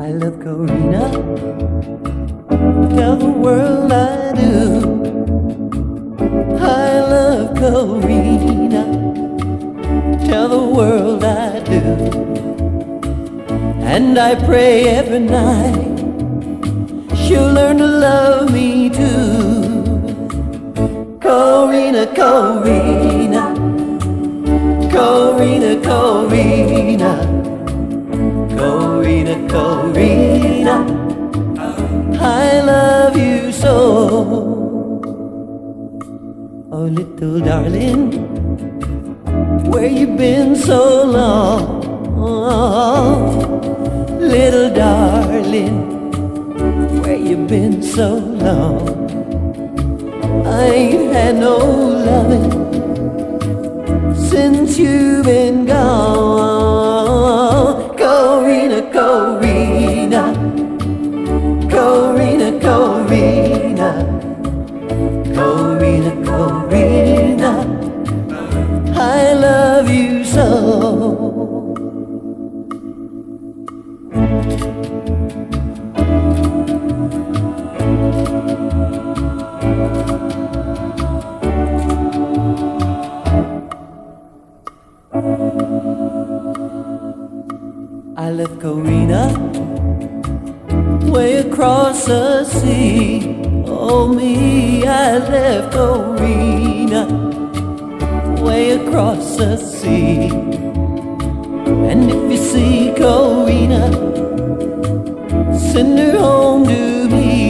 I love Corina. Tell the world I do. I love Corina. Tell the world I do. And I pray every night she'll learn to love me too. Corina, Corina, Corina, Corina, Corina, Corina, I love you so. Oh, little darling, where you been so long? Little darling, where you been so long? I ain't had no loving since you've been gone. Corina, Corina, Corina, Corina, Corina, Corina, I love you so. I left Corina way across the sea. Oh me, I left Corina way across the sea. And if you see Corina, send her home to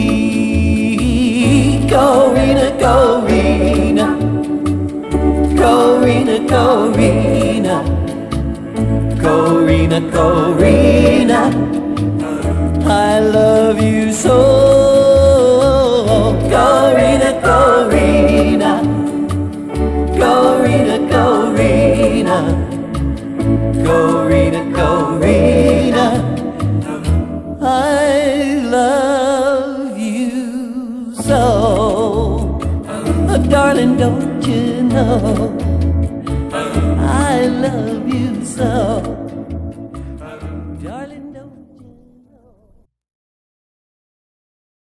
me. Corina, Corina, Corina, Corina, Corina, Corina, I love you so. Corina, Corina, Corina, Corina, Corina, Corina, I love you so. Oh, darling, don't you know I love you so.